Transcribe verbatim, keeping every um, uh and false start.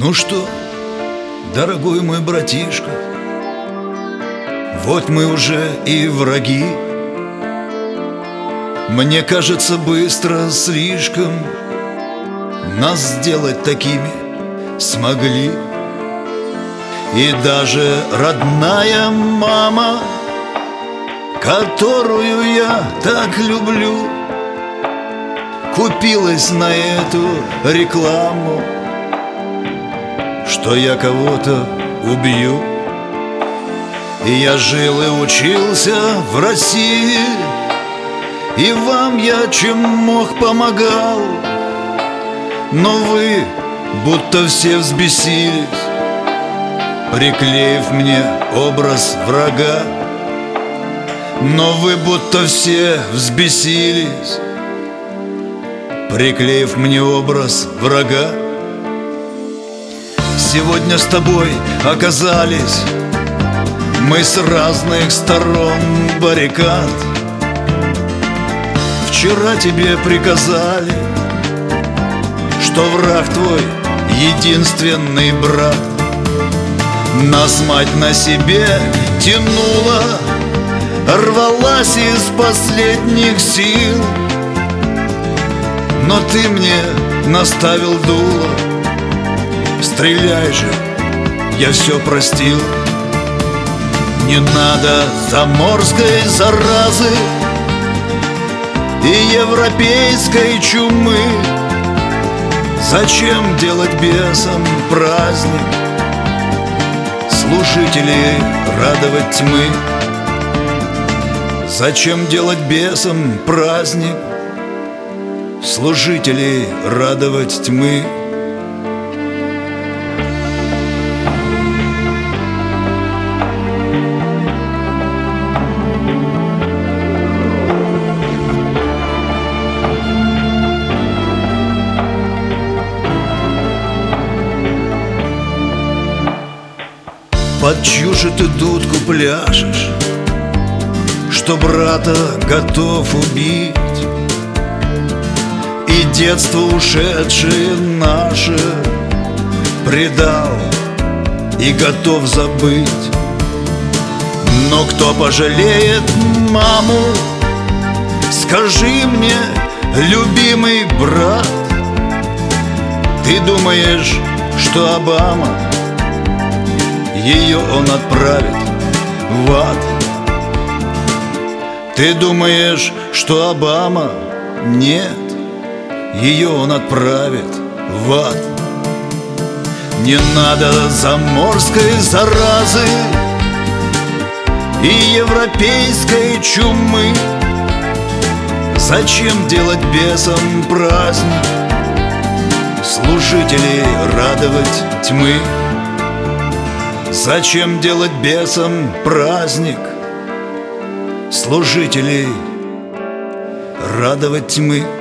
Ну что, дорогой мой братишка, вот мы уже и враги. Мне кажется, быстро слишком нас сделать такими смогли. И даже родная мама, которую я так люблю, купилась на эту рекламу, что я кого-то убью. И я жил и учился в России, и вам я чем мог помогал. Но вы будто все взбесились, приклеив мне образ врага. Но вы будто все взбесились, приклеив мне образ врага. Сегодня с тобой оказались мы с разных сторон баррикад. Вчера тебе приказали, что враг твой единственный брат. Нас мать на себе тянула, рвалась из последних сил. Но ты мне наставил дуло: стреляй же, я все простил. Не надо заморской заразы и европейской чумы. Зачем делать бесам праздник, служителей радовать тьмы? Зачем делать бесам праздник, служителей радовать тьмы? Под чью же ты дудку пляшешь, что брата готов убить, и детство ушедшее наше предал и готов забыть? Но кто пожалеет маму, скажи мне, любимый брат? Ты думаешь, что Обама, ее он отправит в ад? Ты думаешь, что Обама? Нет, ее он отправит в ад. Не надо заморской заразы и европейской чумы. Зачем делать бесам праздник, служителей радовать тьмы? Зачем делать бесам праздник, служителей радовать тьмы?